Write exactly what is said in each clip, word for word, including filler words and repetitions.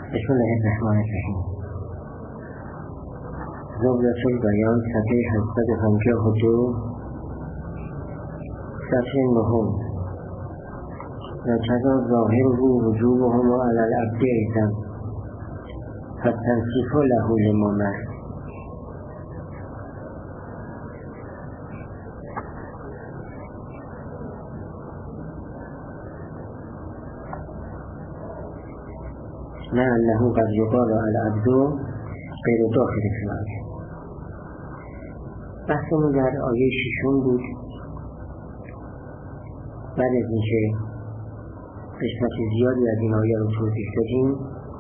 بسم الله الرحمن الرحیم. زبدة البیان صفحه هشتصد و پنجاه و دو، صفحه نهم. وکذا ظاهره وجوبهما علی العبد ایضا فالتنصیف له لمامر. نه انه قد یقال العبد غیر داخل فی الآیه. بحثمون در آیه ششم بود. بعد از اینکه قسمت زیادی از این آیه رو توضیح دادیم،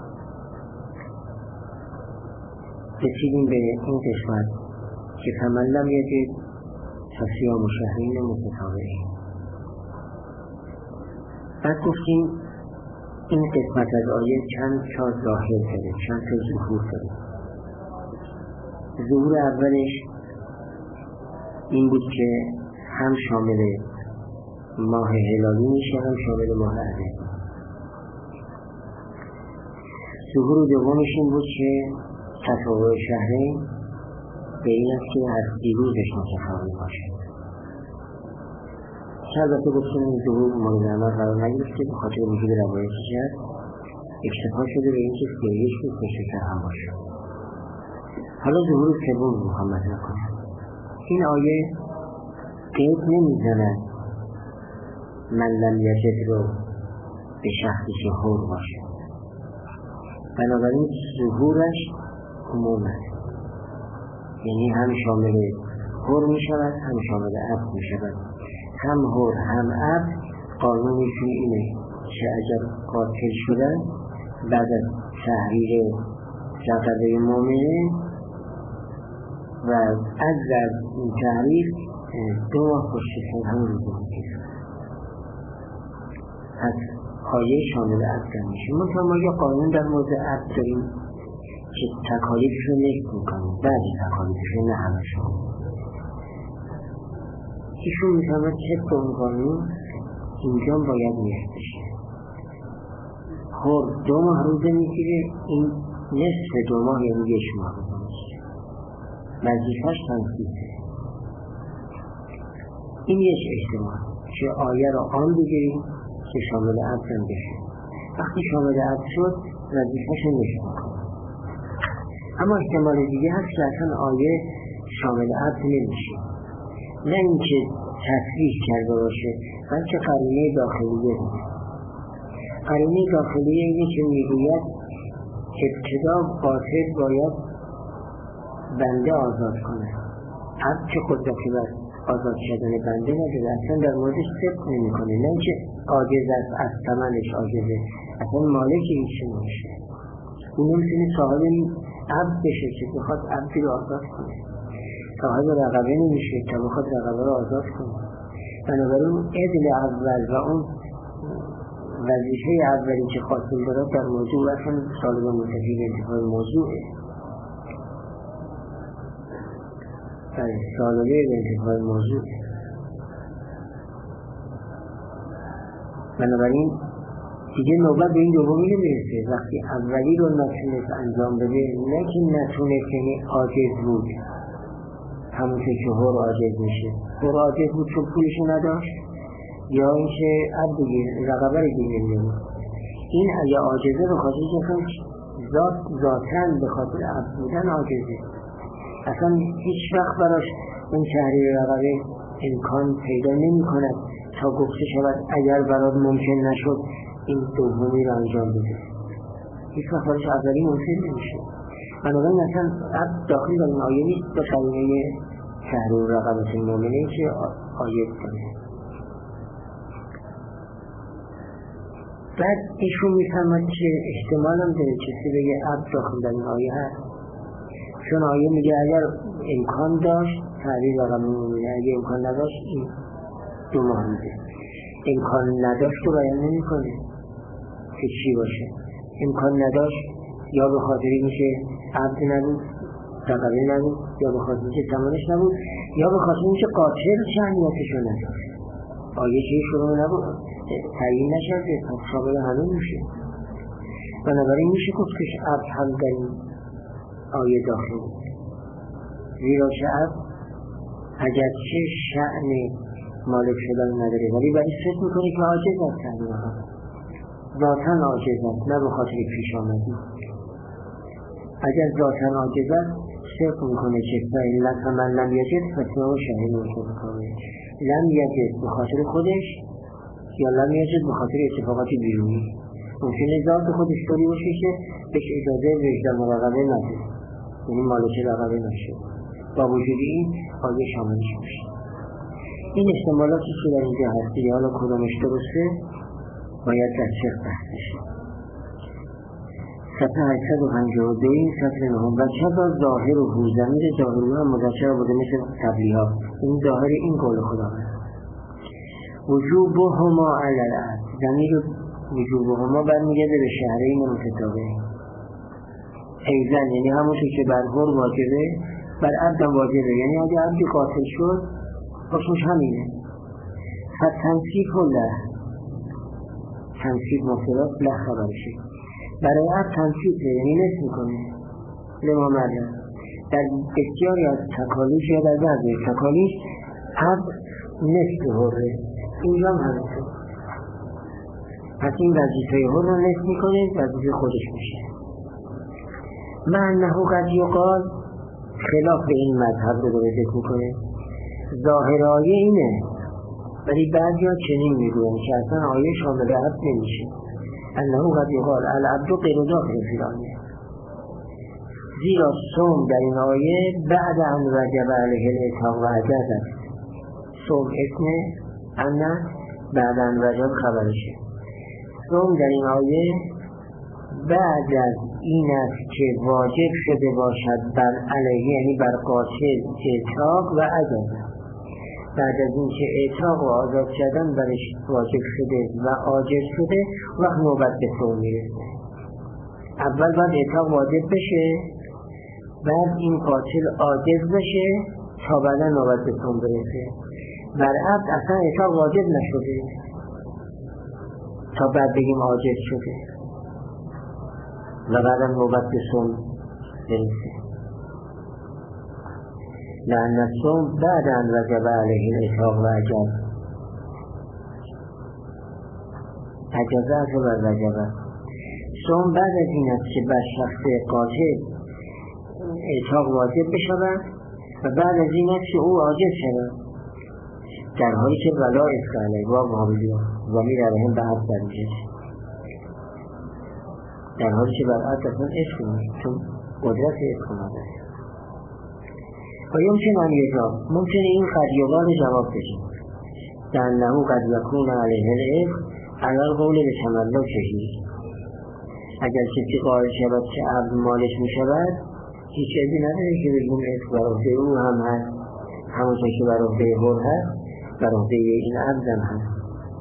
رسیدیم به این قسمت که فمن لم یجد فصیام شهرین متتابعین. بعد گفتیم این قسمت از آیه چند تا ظاهر داره، چند تا ظهور داره. ظهور اولش این بود که هم شامل ماه هلالی میشه، هم شامل ماه عربی. ظهور دومش این بود که تطابق شهرین به این است که هر دیروزش متفاوت باشه. که البته گفتیم این ظهور مورد عمل قرار نگرفته به خاطر وجود روایتی که اکتفا شده به اینکه سیریش بود پشت‌سر هم باشه. حالا ظهور سوم محمد نکنه. این آیه قید نمیزند من لم یجد رو به شخصی که حر باشه، بنابراین ظهورش عموم است، یعنی هم شامل حر می شود هم شامل عبد می شود. هم حر هم عبد قانونشون اینه که اگر قاتل شدن بعد از تحریر رقبه مؤمنه و از این تحریر دو ماه پشت‌سر هم رو بودید. پس آیه شامل عبد میشه. مثلا ما یه قانون در مورد عبد داریم که تکالیفش رو نشت میکنیم، بعدی تکالیفش رو نه همشون. ایشون میتواند طبق اون قانون اینجا باید نیست بشه. خب دو ماه روزه میگیره، این نصف دو ماه یعنی یک ماه روزه میگیره. وظیفه‌اش تنصیفه. این یک احتمال که آیه را آن بگیریم که شامل عبد بشه. وقتی شامل عبد شد وظیفه‌اش نشه میکنه. اما احتمال دیگه هست که اصلا آیه شامل عبد نمیشه، نه اینکه تصریح کرده باشه، بلکه قرینه داخلیه دیگه. قرینه داخلیه اینه که میگوید ابتدا قاتل باید بنده آزاد کنه. عبد که قدرتی بر آزاد شدن بنده نداره، اصلا در موردش صدق نمی کنه، نه اینکه عاجز است، از ثمنش عاجزه، اصلا مالک هیچی نمیشه. اون نمیتونه صاحب عبد بشه که بخواد عبدی رو آزاد کنه. صاحب رقبه نمیشه که بخواد رقبه رو آزاد کنه. بنابراین عدل اول و اون وظیفه اولی که خاصل داره در موضوع اصلا طالب منتفی به انتفاع موضوعه. طالبه به انتفاع موضوع. بنابراین دیگه نوبت به این دومی نمیرسه. وقتی اولی رو نتونست انجام بده، نه که نتونست یعنی عاجز بود، همون که هر عاجز میشه. هر عاجز بود چون پولشو نداشت، یا اینکه عبد رقبه رو گیر نمیده. این اگه عاجزه به خاطر که ذات ذاتاً به خاطر عبد بودن عاجزه، اصلا هیچ وقت براش اون تحریر رقبه امکان پیدا نمی کند تا گفته شود اگر برات ممکن نشد این دومی رو انجام بده. هیچ وقت براش اولی ممکن نمیشه. بنابراین اصلا عبد داخل در این آیه نیست به قرینه تحریر رقبه مؤمنه که آیه کنه. بعد ایشون میفهمد که احتمال هم داره کسی بگه عبد داخل در این آیه هست، چون آیه میگه اگر امکان داشت تحریر رقبه مؤمنه، اگر امکان نداشت این دو ماه میده. امکان نداشت رو بیان نمی کنه که چی باشه. امکان نداشت یا به خاطر اینکه عبد نبود، رقبه نبود، یا به خاطر اینکه ثمنش نبود، یا به خاطر اینکه قاتل شأنیتش رو نداشت. آیه چه شروع نبود، تعیین نشده، شامل همه میشه. بنابراین میشه گفت که عبد هم در این آیه داخل، زیرا که عبد اگرچه شأن مالک شدن نداره ولی برای فکر میکنه که عاجز است، ذاتاً عاجز است، نه به خاطر پیش آمدی. اگر ذاتاً عاجز است فکر میکنه که فعلت من لم یجد فتنه و شهید میکنه لم یجد به خاطر خودش یا لم یجد به خاطر اتفاقات بیرونی. ممکنه ذات خودش طوری باشه که بهش اجازه وجدان مراقبه نده، یعنی مالک رقبه نشه، با وجود این آیه شاملش میشه. این احتمالاتی که در اینجا هستی حالا کدامش درسته باید در چه بحث بشه. صفحه هشتصد و پنجاه و دو این سطر نهم و چرا ظاهر و هو ضمیر ظاهری هم مذکر بوده مثل قبلی ها. این ظاهر این قول خدا هست. وجوبهما علی العبد، ضمیر وجوبهما برمیگرده به شهرین متتابع. ایضا یعنی همونطور که بر حر واجبه بر عبدم واجبه، یعنی اگه عبدی قاتل شد حکمش همینه. فتنصیب و له، تنصیب مفرد له خبرشه. برای عبد تنصیب یعنی نصف میکنه لما مدن. در بسیاری از تکالیف یا در بعضی تکالیف عبد نصف حره، اینجا هم همینطور. پس این وظیفه حر رو نصف میکنه، وظیفه خودش میشه. معنه قد یقال، خلاف به این مذهب رو داره ذکر میکنه. ظاهر آیه اینه ولی بعضی ها چنین میگوین که اصلا آیه شامل عبد نمیشه. انه قد یقال العبد غیر داخل فی الآیه، زیرا صوم در این آیه بعد ان وجب علیه العتاق و عجز است. صوم اسم ان بعد ان وجب خبرشه. صوم در این آیه بعد از این است که واجب شده باشد بر علیه، یعنی بر قاتل اعتاق و عجز. بعد از این که اعتاق و آزاد شدن برش واجب شده و عاجز شده وقت نوبت به صوم میرسه. اول باید اعتاق واجب بشه، بعد این قاتل عاجز بشه تا بعدا نوبت به صوم برسه. بر عبد اصلا اعتاق واجب نشده تا بعد بگیم عاجز شده و بعدا نوبت به صوم برسه. لأن الصوم بعد أن وجب عليه الإطلاق و عجز، عجزات و وجبات. صوم بعد از این است که بر شخص قاتل اطلاق واجب بشود و بعد از این است که او عاجز شود، در حالی که ولا اسم علیه و معاملی ضمیر علیهم به عبد برمیگرده، در حالی که بر عبد اصلا اسم نیست چون قدرت اسم نداره. و یمکن ان یجاب، ممکن این قد یقال جواب بشه در انه قد یکون علیه الاسم علی القول به تملکه. اگر کسی قائل شود که عبد مالک می شود هیچ چیزی نداره که بگیم اسم بر عهده او هم هست، همونطور که بر عهده حر هست بر عهده این عبد هم هست.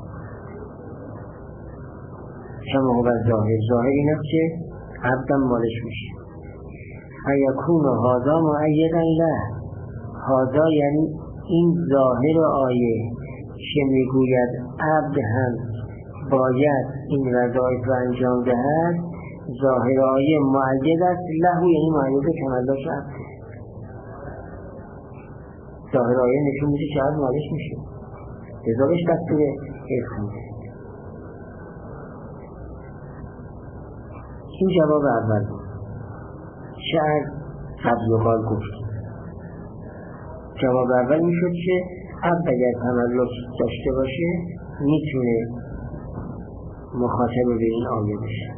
شما و ظاهر ظاهر این است که عبدم مالک میشه. فیکون هذا معیدا له، هذا یعنی این ظاهر آیه که میگوید عبد هم باید این وظایف را انجام دهد، ظاهر آیه معید است له، یعنی معید تملاک عبد. ظاهر آیه نشون میده که عبد مالک میشه، لذا بهش دستور اسم. این جواب اول بود. شاید قد یقال گفت. جواب اول می شد که عبد اگر تملک داشته باشه میتونه مخاطب به این آیه بشه.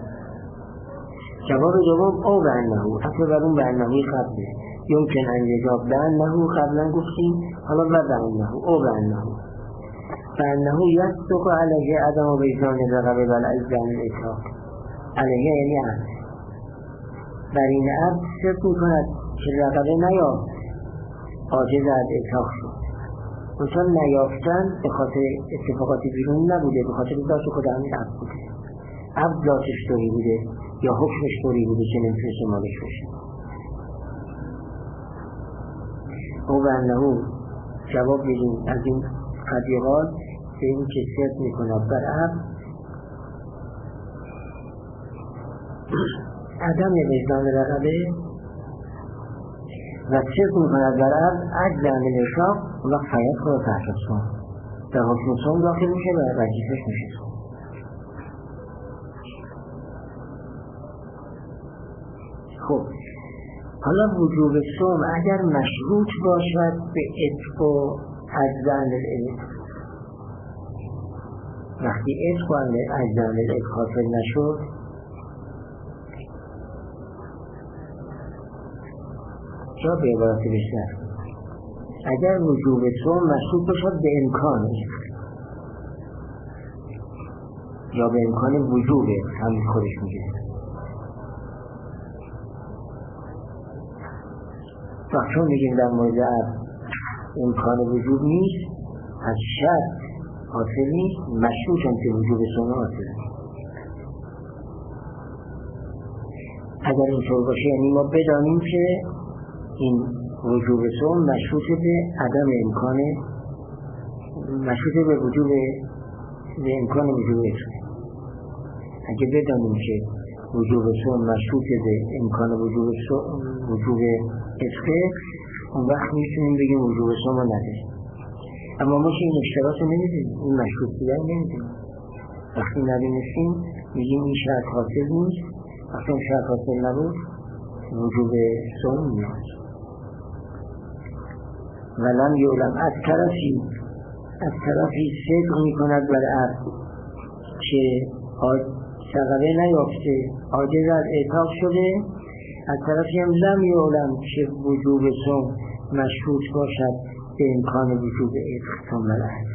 جواب دوم او به انهو، اصلا بر اون به انهوی قبله. یمکن ان یجاب به انهو قبلا گفتیم، حالا و به انهو او به انهو به انهو یصدق علیه عدم و بیزان رقبه بل عزن اطاق. علیه یعنی عبد، بر این عبد صدق می کند که رقبه نیافت، عاجز از اطاق شد. مثلا نیافتن به خاطر اتفاقات بیرونی نبوده، به خاطر ذات خود همین عبد بوده. عبد ذاتش طوری بوده یا حکمش طوری بوده که نمیتونست مالک بشه. او به انهو جواب بدیم از این قدیقات به این که صدق می کند بر عبد عدم وجدان رقبه و صدق میکند بر عبد عجز عن الاشراق و حیات خود تحت صوم در حکم صوم داخل میشه و وظیفه‌اش میشه صوم. خب حالا وجوب صوم اگر مشروط باشد به عتق و عجز عن الاشراق، وقتی عتق و عجز عن الاشراق حاصل نشد، جا به عبارت بیشتر اگر وجوب صوم مشروط باشد به امکان یا به امکان وجوب همین خودش میگه، چون میگیم در مورد عبد امکان وجوب نیست، از شرط حاصل نیست، مشروط هم که وجوب صوم حاصل نیست. اگر اینطور باشه یعنی ما بدانیم که این وجوب صوم مشروط به عدم امکان، مشروط به وجوب به امکان وجوب عتق. اگه بدانیم که وجوب صوم مشروط به امکان وجوب صوم وجوب عتق، اون وقت میتونیم بگیم وجوب صوم رو نداریم. اما ما که این اشتراط رو نمیدونیم، این مشروط بودن نمیدونیم، وقتی ندونستیم میگیم این شرط حاصل نیست، وقتی این شرط حاصل نبود وجوب صوم نیست. ولم یعلم از طرفی از طرفی صدق میکند بر عبد که شغله نیافته، عاجز از اعتاق شده، از طرفی هم لم یعلم که وجوب صوم مشروط باشد به امکان وجوب عتق بر عبد.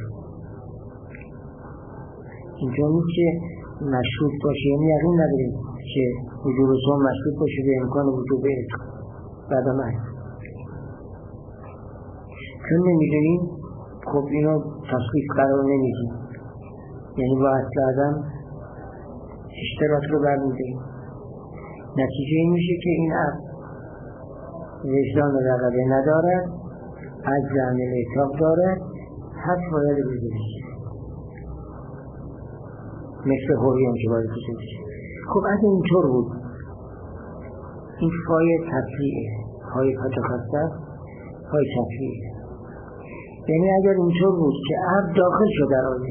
اینجا نیست که مشروط باشه، یعنی یقین نداریم که وجوب صوم مشروط باشه به امکان وجوب عتق بعد هم عتق، چون نمیدونیم. خب اینو تشخیص قرار نمیدیم، یعنی با اصل عدم اشتراط رو برمیدیم. نتیجه این میشه که این عبد وجدان رقبه ندارد، عجز عن الاعتاق دارد، حد باید بگیرش مثل حوری هم که باید بگیرش. خب اگه اینطور بود، این فای تفریعه، فای پتخصص فای تفریعه، یعنی اگر اینطور بود که عبد داخل شد در آیه،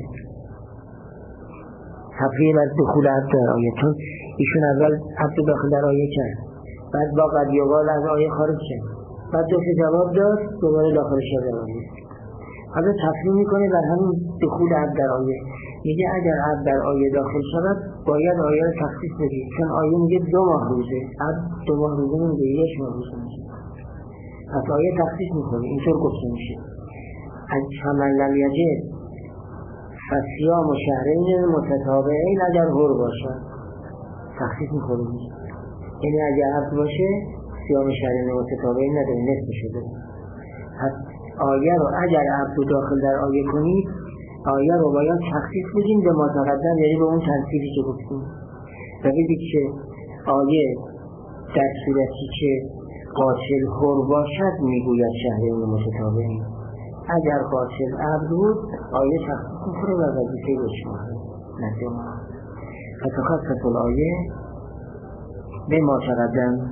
تفریع از دخول عبد در آیه، چون ایشون اول عبد داخل در آیه کرد، بعد با قد یقال از آیه خارج شد، بعد دو جواب داد، دوباره داخل شد در آیه. حالا تفریع میکنه بر همین دخول عبد در آیه، میگه اگر عبد در آیه داخل شود باید آیه رو تخصیص بدید، چون آیه میگه دو ماه روزه، عبد دو ماه روزه میگه یک ماه روزه میشه، پس آیه تخصیص میکنه. اینطور گفته میشه از فمن لم یجد فصیام شهرین متتابعین اگر هر باشد، تخصیص میکنه، یعنی اگر عبد باشه صیام شهرین متتابعین نداره، نصف شده. پس آیه رو اگر عبد داخل در آیه کنید، آیه رو باید تخصیص بدیم به ما تقدم، یعنی به اون تنصیبی که گفتیم، و بگید که آیه در صورتی که قاتل هر باشد میگوید شهرین متتابعین، اگر قاتل عبد بود آیه تخصیص میکنه و وظیفه بشمه نظر ما. فتخصص الآیه به ما تقدم.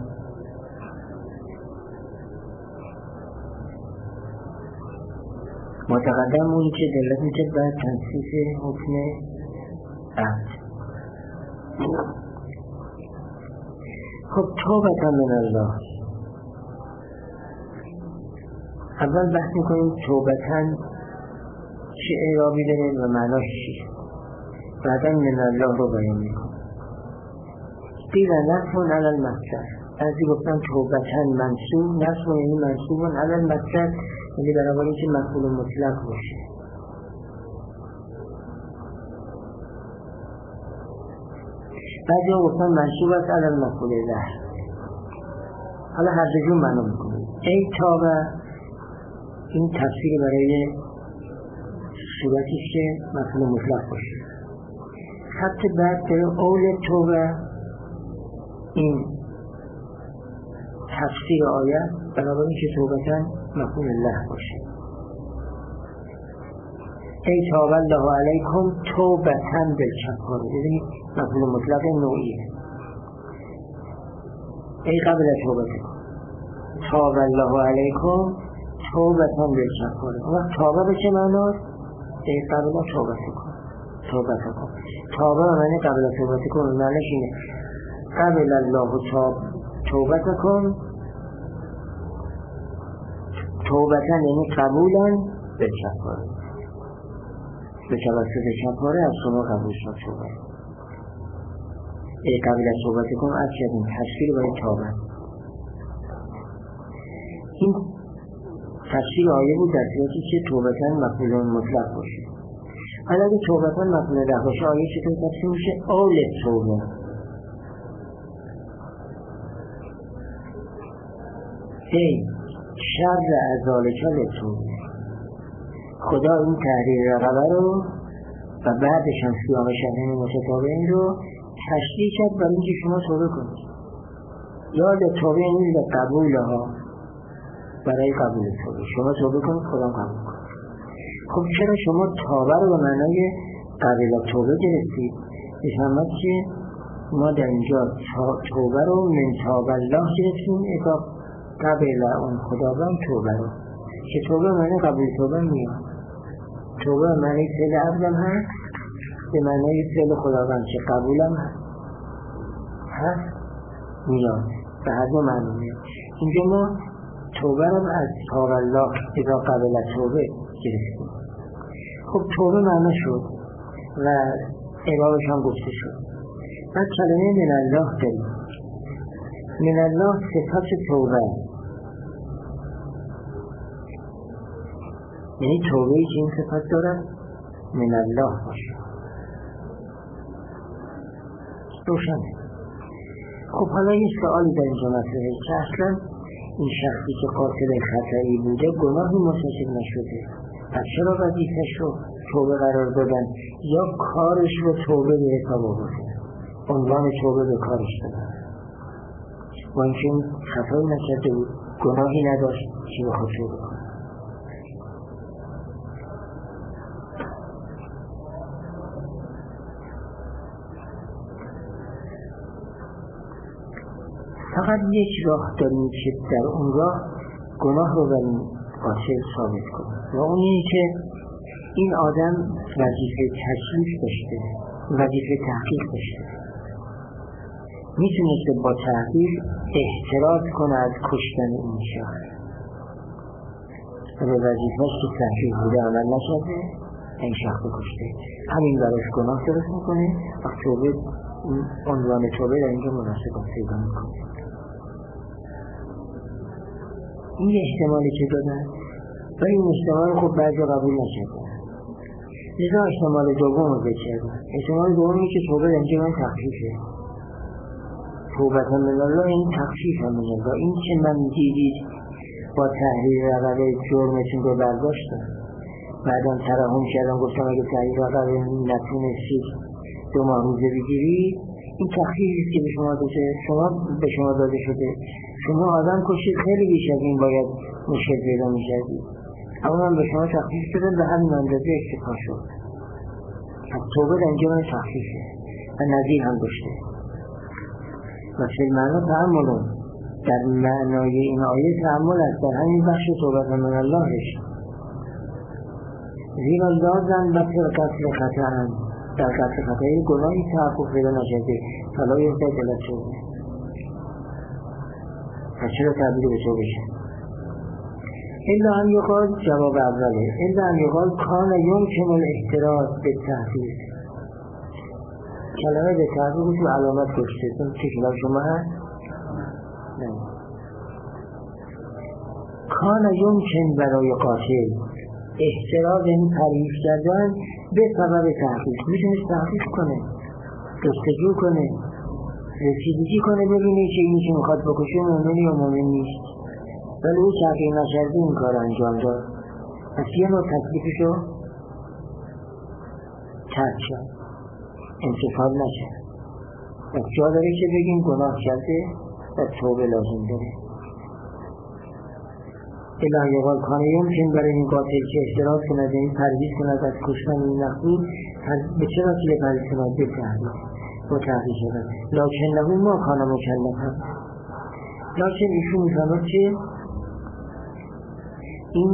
ما تقدم اونی که دلت میکرد باید تنصیص حکم عبد. خب توبة من الله، اول بحث میکنیم توبتن چه اعرابی داره و معناش چیه، بعدا من الله رو بیان میکنیم. قیل نصب علی المصدر، بعضی گفتن توبتن منصوب، نصب یعنی منصوب علی المصدر، یعنی برابر اینکه مفعول مطلق باشه. بعضی ها گفتن منصوب است علی المفعول له. حالا هر دو جور معنا میکنیم. ای توبه این تفسیر برای صورتی که مفعول مطلق باشه. خط بعد در اول توبه این تفسیر آیه برابر اینکه توبتن مفعول الله باشه. ای توبه الله علیکم توبتن بالکفاره، یعنی مفعول مطلق نوعیه. ای قبل توبتکم تاب الله علیکم توبتان بالکفاره. اون وقت توبه به چه معناست؟ ای قبل توبتکم توبتکم توبه معنی قبل توبتکم معنیش اینه قبل الله توب توبتکم توبتن یعنی قبولن بالکفاره، به توسط کفاره از شما قبول شد توبه. ای قبل توبتکم از شدیم تشکیل باید توبه. این تفسیر آیه بود در صورتی که توبتن مفعول مطلق باشه. حالا اگه توبتن مفعول مطلق باشه آیه چطور تفسیر میشه؟ اول توبه، ای شر ازالک لتوبه، خدا این تحریر رقبه رو و بعدش هم سیاق شرحین متتابعین رو تشریح کرد برای اینکه شما توبه کنید. یاد توبه این قبول ها، برای قبول توبه شما توبه کنید خدا قبول کنید. خب چرا شما توبه رو به معنای قبول توبه گرفتید؟ بفهمد که ما در اینجا توبه رو من توبه الله گرفتیم، اذا قبل اون خداوند توبه رو که توبه معنی قبول توبه میاد. توبه معنی فعل عبدم هست، به معنی فعل خداوند که قبولم هست هست میاد، به هر دو معنی میاد. اینجا ما توبه رو از توب الله اذا قبل توبه گرفتیم. خب توبه معنی شد و عبارش هم گفته شد. بعد کلمه من الله داریم. من الله صفت توبه، یعنی توبه ای که این صفت دارد من الله باشه. روشنه. خب حالا یه سوالی در اینجا مطرحه که اصلا این شخصی که قاتل خطایی بوده گناهی مرتکب نشده، پس چرا وظیفه‌ش رو توبه قرار دادن یا کارش رو توبه به حساب آوردن، عنوان توبه به کارش دادن؟ و اینکه خطایی نکرده بود، گناهی نداشت که بخواد توبه کنه. فقط یک راه داریم که در اون راه گناه رو بر قاتل ثابت کنیم و اون اینه که این آدم وظیفه تشریف داشته، وظیفه تحقیق داشته، میتونسته با تحقیق احتراز کنه از کشتن این شخص و به وظیفه‌اش که تحقیق بوده عمل نشده این شخص کشته، همین براش گناه درست میکنه و توبه عنوان توبه در اینجا مناسبات پیدا میکنه. این احتمالی که دادن و این احتمال خب بعضی قبول نشدن، لذا احتمال دوم رو بکردن. احتمال دومی که توبه در اینجا من تخفیفه، توبت من الله این تخفیف هم من الله، این که من دیدید با تحریر رقبه جرمتون رو برداشتم، بعدم ترحم کردم گفتم اگه تحریر رقبه نتونستید دو ماه روزه بگیرید، این تخفیفی که به شما داده شما به شما داده شده، شما آدم کشید خیلی بیش از این باید مشکل پیدا می‌کردید، اما من به شما تخفیف دادم به همین اندازه اکتفا شد. توبه در اینجا من تخفیفه و نظیر هم داشته و فی المعنی تعملون، در معنای این آیه تعمل است در همین بخش توبت من اللهش، زیرا لازم بطر قتل خطا، در قتل خطایی گناهی تحقق پیدا نشده فلا یزداد الی توبه. پس چرا تعبیر به توبه شد؟ الا ان یقال جواب اوله، الا ان یقال کان یمکن الاحتراز به تحقیق. کلمه به تحقیق تو علامت گشته که کلام شما هست؟ نه. کان یمکن برای قاتل احتراز این پریف کردن به سبب تحقیق، میتونست تحقیق کنه، جستجو کنه، رسیدگی کنه، ببینه که این که میخواد بکشه مومن یا مومن نیست، ولی او تحقیق نشرده این کار انجام داد. پس یه نوع تکلیفشو ترک شد، انتفاض نشد و جا داره که بگیم گناه کرده و توبه لازم داره. الا یقال کان یمکن برای این قاتل که احتراز کند این پرهیز کند از کشتن این مقتول، به چه وسیله پرهیز کند؟ به تحقیق، با تحقیق شدن. لکن له ما کان مکلفا، لکن ایشون میفهمد که این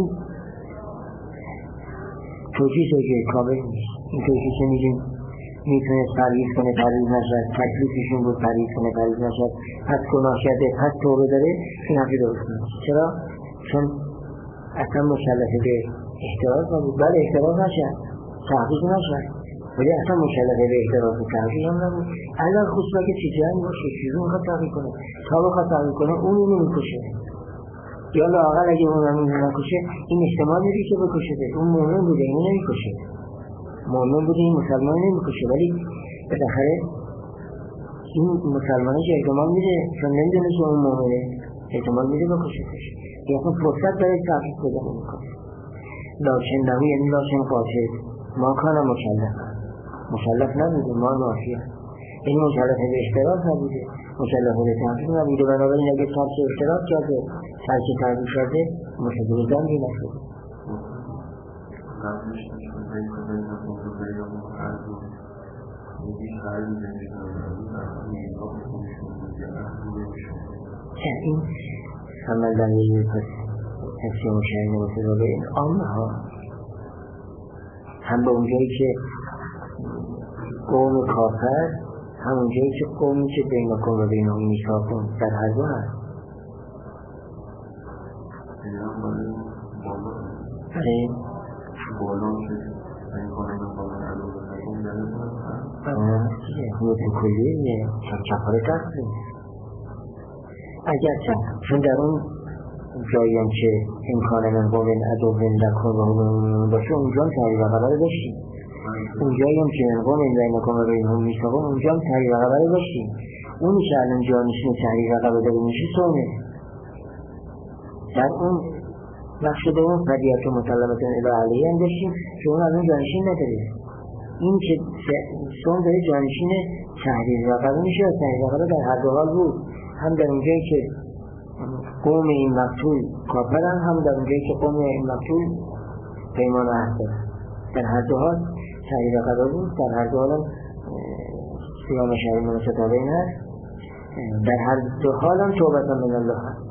توجیه که کامل نیست. این توجیه که میگیم میتونه پرهیز کنه پرهیز نشد، تکلیفشون بود پرهیز کنه پرهیز نشد، پس گناه شده پس توبه داره، این حرفی درست نیست. چرا؟ چون اصلا مکلف به احتراز نبود. بله احتراز نشد، تحقیق نشد، ولی اصلا مکلف به احتراز و تحقیق هم نبود. الان خصوصا که چیزی هم باشه چیزی میخواد تحقیق کنه، تا بخواد تحقیق کنه اون اینو میکشه، یا لااقل اگه اون هم اینو نکشه این احتمال میدی که بکشه، اون مؤمن بوده اینو نمیکشه، مؤمن بوده این مسلمان نمیکشه، ولی بالاخره این مسلمانش احتمال میده چون نمیدونه که اون مؤمنه، احتمال میده بکشتش، یا اون فرصت داره تحقیق پیدا میکنه. لکن نهو یعنی لکن قاطع ما کانم مکلف مکلف نبوده، ما نافیه، این مکلف به اشتراک نبوده، مکلف به تحقیق نبوده، بنابراین اگه ترک اشتراک کرده ترک تحقیق کرده مشکل جنگی نشده. قبلش نشون هایی کنه نفون رو بیان و عرض و میگی خرد زنده دارم در همین نگاه کنشون بودی اهل نمیشون. این عمل در یه پس حفظ مشاهده باشه رو به این عامه ها هم به اونجایی که قوم کافر هم اونجایی که قومی که بین کن و بین اون میساکن در هر دو هست. این هم برای بالا برای بالا که این کنم بالا علاوه نکن داره هست حمود کلیه چپاره دسته اگر چون در اون جایی هم که امکان من قومن ادوین لکن و هم باشه اونجا هم تحریف خبره داشتیم، اونجایی هم که من قومن بین کن و بین هم میساقون اونجا هم تحریف خبره داشتیم. اونی که الان جانشین تحریف خبره داره میشه سومه. در اون بخش دوم فدیت و مسلمتون الی علیه هم داشتیم که اون الان جانشین نداره. این که سوم داره جانشین تحریف خبره میشه و تحریف خبره در هر دو حال بود، هم در اونجایی که قوم این مقتول کافرن، هم در اونجایی که قوم این مقتول پیمان و عهد دارن. در هر دو حال تحریف خبره بود، در هر دو حال هم سیام شهری منستابین هست، در هر دو حال هم توبتا من الله هست.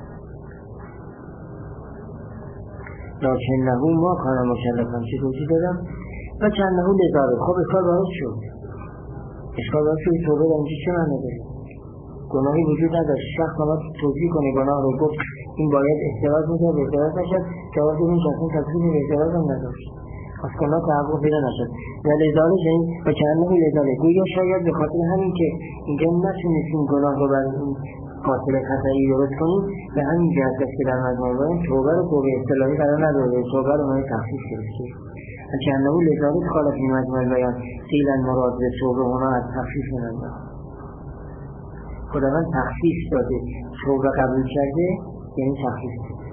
لکن نهو ما کانم مکلفم چه توضیح دادم و چند نهو لذاره. خب اشکال باید شد اشکال باید شد توبه در اینجا چه معنی داره؟ گناهی وجود نداشت، شخص آمد توضیح کنه گناه رو گفت این باید احتراز میکنه به احتراز نشد، جواب این شخصی تصویری به احتراز هم نداشت، از گناه تحقق پیدا نشد و لذاره شدید و چند نهو لذاره. گویا شاید به خاطر همین که اینجا نتونستیم گناه رو بر این قاتل خطایی درست کنیم به همین جهت است که در مجموع باید توبه رو توبه اصطلاحی قرار نداره، توبه رو باید تخصیص گرفته. چند نهو لذاره خالف این مجموع باید قیلا مراد به توبه هنا از تخصیص منده. خداوند تخصیص داده، توبه قبول کرده یعنی تخصیص داده.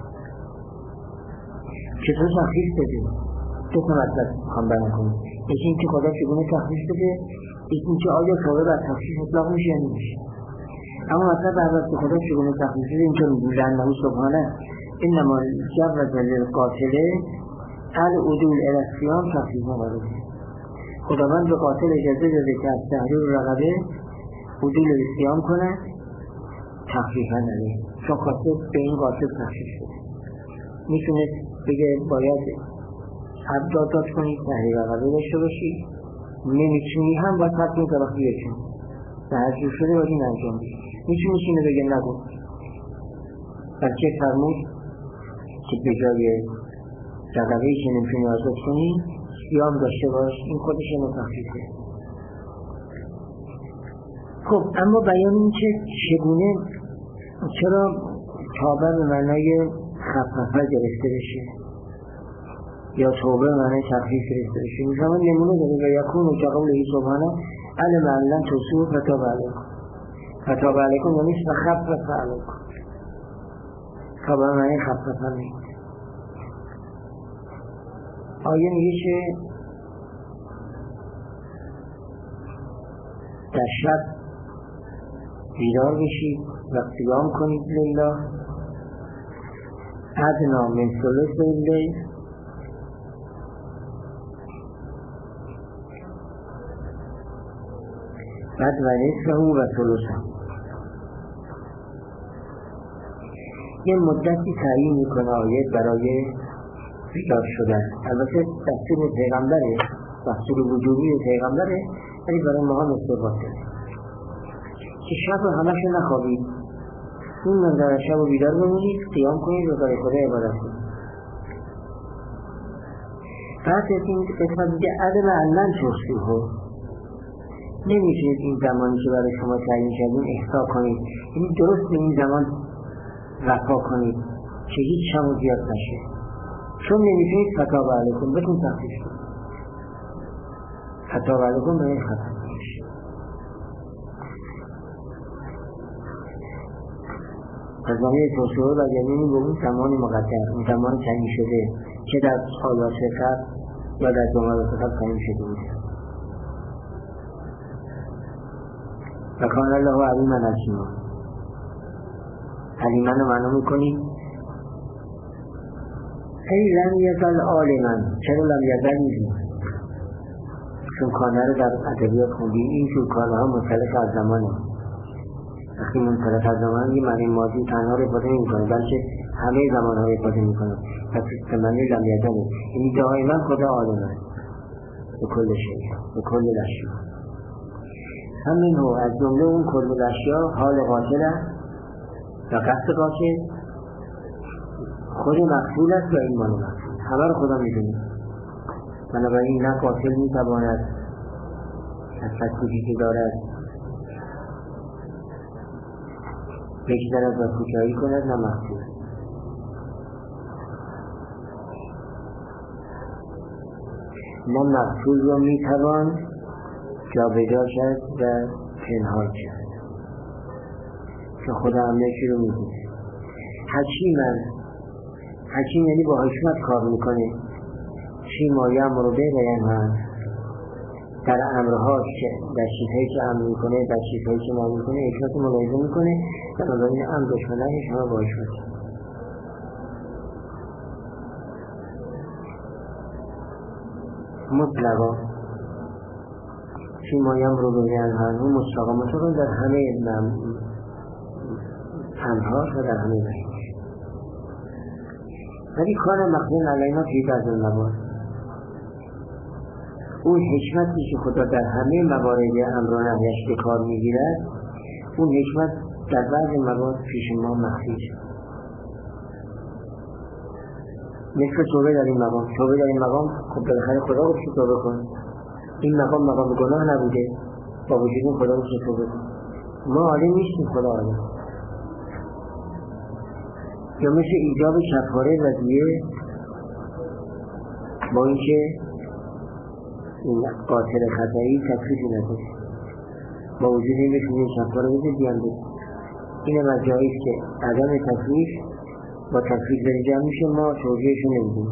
چطور تخصیص داده؟ دو تا مطلب میخوام بیان کنم. یکی اینکه خدا چگونه تخصیص داده، یکی اینکه آیا توبه بر تخصیص اطلاق میشه یا نمیشه. اما مطلب اول که خدا چگونه تخصیص داده اینکه میگه انه سبحانه انما جوز للقاتل العدول الی الصيام تخصیص وارد. خداوند به قاتل اجازه داده که از تحریر رقبه عدول الصيام کنه، تخفیفا نده، چون خواسته به این قاتل تخصیص شده. میتونه بگه باید عبد داد کنی، تحریر رقبه داشته باشی، نمیتونی هم باید تطمیم طرفی بچون و هرچی شده باید این انجام بید. میتونی اینو بگه نگو، بلکه فرمود که به جای رقبه‌ای که نمیتونی آزاد کنی صیام داشته باش، این خودش اینو تخفیفه. خب اما بیان این که چگونه چرا توبه به معنای خففه گرفته بشه یا توبه به معنای تخفیف گرفته بشه، می‌فهمن نمونه داره و یکون و قوله سبحانه علم علم توسو فتاب علیکم. فتاب علیکم یعنی خفف علیکم، توبه به معنای خففه نیست. آیه میگه که در شب بیدار بشید و قیام کنید لله ادنا من ثلث اللیل بعد و نصفه و ثلثه. یه مدتی تعیین میکنه آیه برای بیدار شدن. البته دستور پیغمبره، دستور وجوبی پیغمبره، ولی برای ما هم استفاده داره که شب رو همش نخوابید، این منظر شب رو بیدار بمونید، قیام کنید و برای خدا عبادت کنید. بعد از این قسمت دیگه عدم علن توصیحو، نمیشید این زمانی که برای شما تعیین کردیم احسا کنید، یعنی درست به این زمان رفا کنید که هیچ شما زیاد نشه، چون نمیشید فتاب علیکم بکن تخصیص کنید، فتاب علیکم به این خطا کنید. از زمانی توصیحو و یعنی به اون زمان مقدر، اون زمان تعیین شده که در آیات قبل یا در جمعات قبل تعیین شده بود. و کان الله علیما حکیما، علیما رو معنا میکنیم ای لم یزل عالما، چرا لم یزل میگیم؟ چون کانه رو در ادبیات خوندیم، این چون کانه ها منطلق از زمانه، وقتی منطلق از زمان یه معنی ماضی تنها رو افاده نمی کنه بلکه همه زمان ها رو افاده می کنه، پس معنی لم یزله، یعنی دائما خدا عالمه به کل شیء، به کل الاشیا. همین هو از جمله اون کل الاشیا حال قاتل است و قصد قاتل خود مقتول است و ایمان مقتول، همه رو خدا می دونه. بنابراین نه قاتل می تواند از تکلیفی که دارد بگذرد و کوتاهی کند، نه مقتول. نه مقتول را می توان جابجا کرد و پنهان کرد که خدا همه چی رو می دونه. حکیمن، حکیم یعنی با حکمت کار میکنه، چی مایه امرو به بیان در امرهاش که در چیزهایی که امر میکنه، در چیزهایی که نهی میکنه حکمت ملاحظه میکنه، بنابراین امر دشمنه شما با حکمت. مطلقا چی مایه امرو به بیان اون مطلقا مطلقا در همه امرهاش و در همه نهیش. ولی کار مخزن علینا فی بعض الموارد، اون حکمتی که خدا در همه موارد امر و نهیش به کار میگیرد، اون حکمت در بعض موارد پیش ما مخفی شد. مثل توبه در این مقام، توبه در این مقام خب بالاخره خدا گفت که توبه کن، این مقام مقام گناه نبوده، با وجود این خدا گفت که توبه کن. ما عالم نیستیم، خدا عالم. یا مثل ایجاب کفاره و دیه، با اینکه این قاتل خطایی تکلیفی نداره، با وجود این بکنه کفاره بده دیان بده. این هم از جاییست که عدم تکلیف با تکلیف در جمع میشه، ما توجیهشو نمیدیم.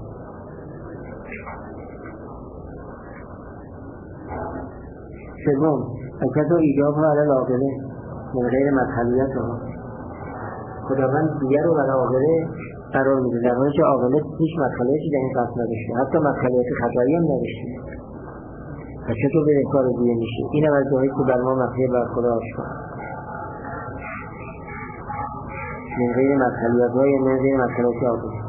سوم اکتا ایجاب ها علی العاقله من غیر مذهبیت ها، خداوند دیگر رو برای عاقله قرار میده، در حالی که عاقله هیچ مدخلیتی در این قصد نداشته، حتی مدخلیت خطایی هم نداشته. و چطور به کار دیگه میشه؟ این هم از جاهایی که بر ما مخفی بر خدا آشکار من غیر مدخلیت های من غیر مدخلیت عاقله.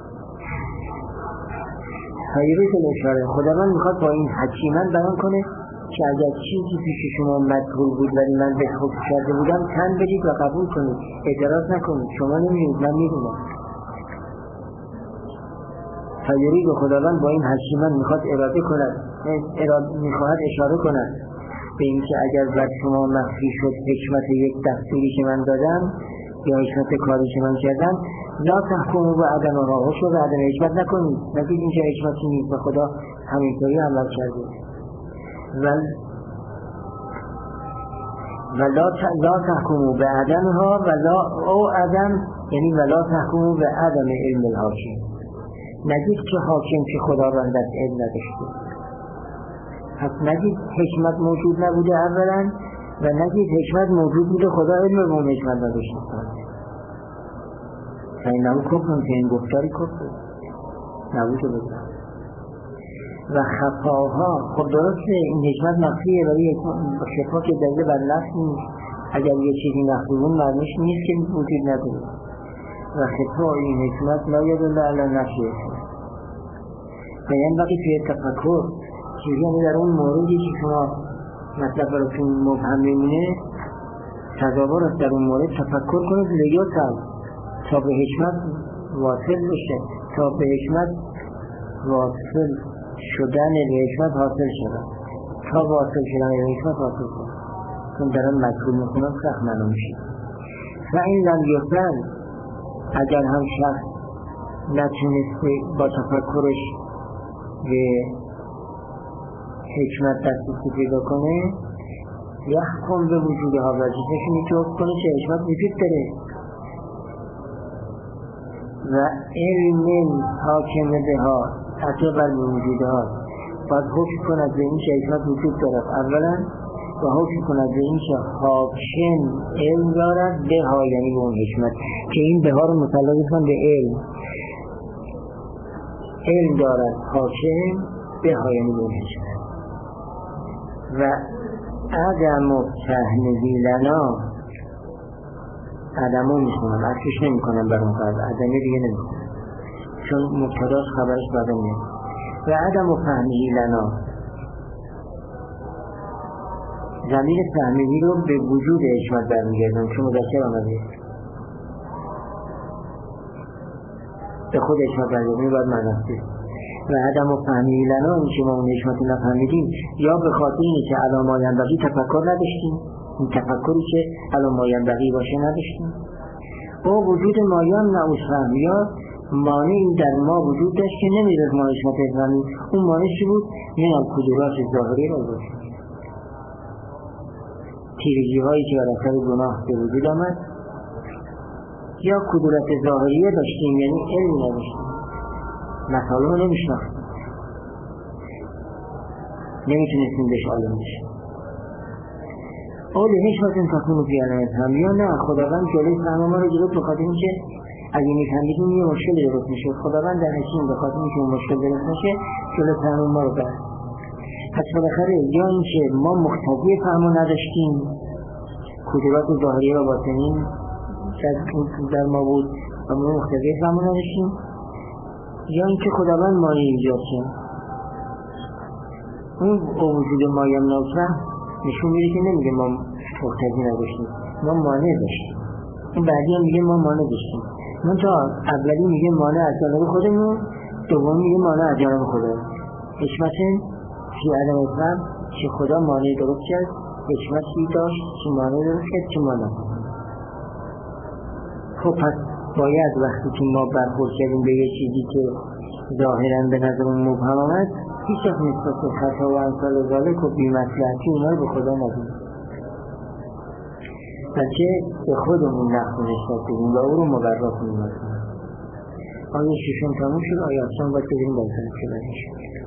خیلی که نشاره خداوند میخواد با این حکیمن بیان کنه که اگر چیزی پیش شما مدخول بود ولی من به خوب کرده بودم تن بدید و قبول کنید، اعتراض نکنید، شما نمیدید من میدونم. فیوری به خداوند با این حکیمن میخواد اراده کند، میخواد اشاره کند به این که اگر بر شما مخفی شد حکمت یک دستوری که من دادم یا حکمت کاری که من کردم، لا تحکموا بعدم را هشو به عدم حکمت نکنید، نگید اینجا حکمتی نیست و خدا همینطوری عمل کرده. ول ولا لا تحکموا به عدمها ولا او عدم، یعنی ولا تحکموا به عدم علم الحاکم، نگید که حاکم که خداوند از علم نداشته، پس نگید حکمت موجود نبوده اولا و نگید حکمت موجود بوده خدا علم به اون حکمت نداشته. اینم کفر، که این گفتاری کفر نبوده بوده. و خطاها خب درسته این حکمت مخفیه ولی شفا که دلیل بر نفس نیست، اگر یه چیزی مخفی بود معنیش نیست که وجود نداره. و خطا این حکمت لا یدل علی نفی و ینبغی فی تفکر چیزی در اون موردی که شما مطلب براتون مبهم میمونه تدابر است در اون مورد تفکر کنید لیوتل تا به حکمت واصل بشه تا به حکمت واصل شدن به حکمت حاصل شدن تا واصل شدن به حکمت حاصل شدن چون در اون مجبور میکنم سخت معلوم میشه و این لم یوصل اگر هم شخص نتونسته با تفکرش به حکمت دسترسی پیدا کنه یحکم به وجودها وظیفه‌ش اینه که حکم کنه که حکمت وجود داره و علم حاکم بها حتی بر وجودها باید حکم کند به این که حکمت وجود دارد اولا و حکم کند به این که حاکم علم دارد به ها یعنی به اون حکمت که این به ها رو متعلق کن به علم علم دارد حاکم به ها یعنی به اون حکمت و عدم تهنگی لنا عدمو میشونم عکسش نمی کنم بر اون قرد عدمی دیگه نمی کنم چون مبتداش خبرش بعد میاد و عدم فهمی لنا ضمیر فهمی رو به وجود حکمت برمیگردم چون مذکر آمده به خود حکمت برمیگردم باید معنی و عدم فهمی لنا این که ما اون حکمت نفهمیدیم یا به خاطر اینه که علامه ینبغی تفکر نداشتیم این تفکری که علامه ینبغی باشه نداشتیم با وجود مایان نعوش فهم یا مانعی در ما وجود داشت که نمیرد ما حکمت فهمیم اون مانع چی بود؟ من کدورات ظاهری رو بود تیرگی هایی که بر اثر گناه به وجود آمد یا کدورت ظاهریه داشتیم یعنی علم نداشتیم مسائل رو نمیشناختیم نمیتونستیم بهش عالم بشیم اول حکمت تکون فی علامت هم یا نه خداوند جلوی فهم ما رو جلو بخاطر این که اگه میفهمیدیم یه مشکل درست میشه خداوند در حکیم بخاطر این که اون مشکل درست میشه جلو فهم ما رو برد پس بالاخره یا این که ما مقتضی فهم رو نداشتیم کدورات ظاهری و باطنی در ما بود و ما مقتضی فهم رو نداشتیم یا اینکه خداوند مانع ایجاد کرد اون وجود مایم نوفه نشون میده که نمیگه ما مقتضی نداشتیم ما مانع داشتیم این بعدی هم میگه ما مانع داشتیم من تا اولی میگه مانع از جانب خودمون دوم میگه مانع از جانب خدا حکمت فی علامت هم که خدا مانع درست کرد حکمتی داشت که مانع درست کرد که مانع خب پس باید وقتی که ما برخورد کردیم به یه چیزی که ظاهراً به نظرمون مبهم آمد هیچ وقت نسبت به خطا و امثال ذالک و بی‌مصلحتی اونا رو به خدا ندیم بلکه به خودمون نقد نسبت بدیم و او رو مبرا کنیم. آیه ششم تموم شد آیه هفتم باید بگیریم بازم که بریم شد